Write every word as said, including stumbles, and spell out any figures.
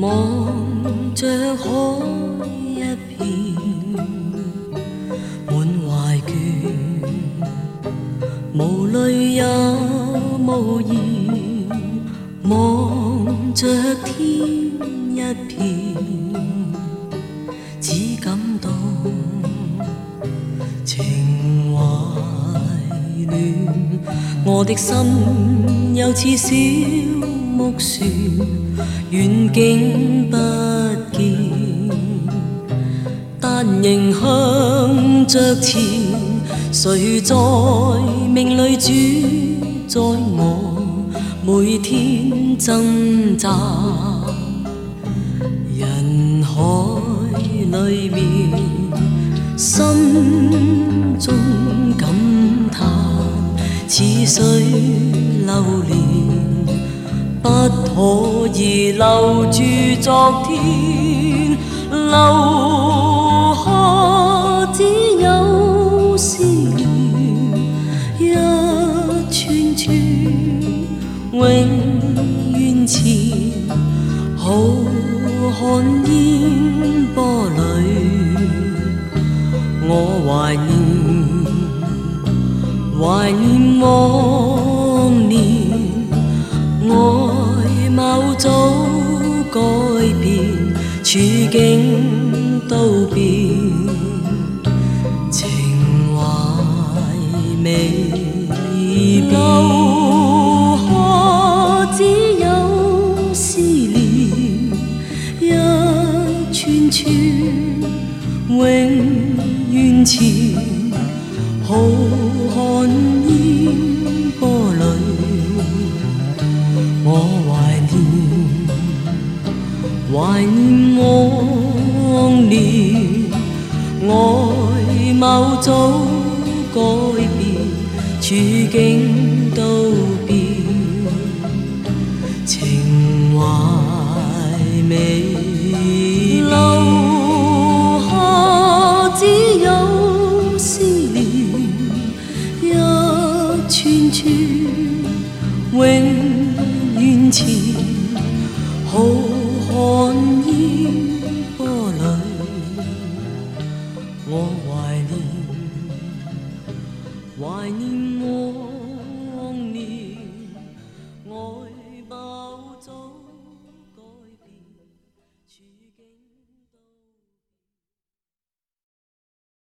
望着海一片，满怀倦，无泪也无言，望着天一片，只感到情怀乱。我的心又似小木船，远景不见，但仍向着前。谁在命里主宰我？每天挣扎，人海里面，心中感叹，似水流年，不可以留住昨天，留下只有思念，一串串永遠前，浩瀚煙波裏，我懷念，懷念往年，外貌早改變，處境都變，情懷未變。只有思念，一串串永遠前，浩瀚煙波裏，我懷念，懷念往年，外貌早改變，處境都變。情懷未留下，只有思念，一串串永遠前，浩瀚煙波裏，我懷念，懷念往年。外貌早改變，處境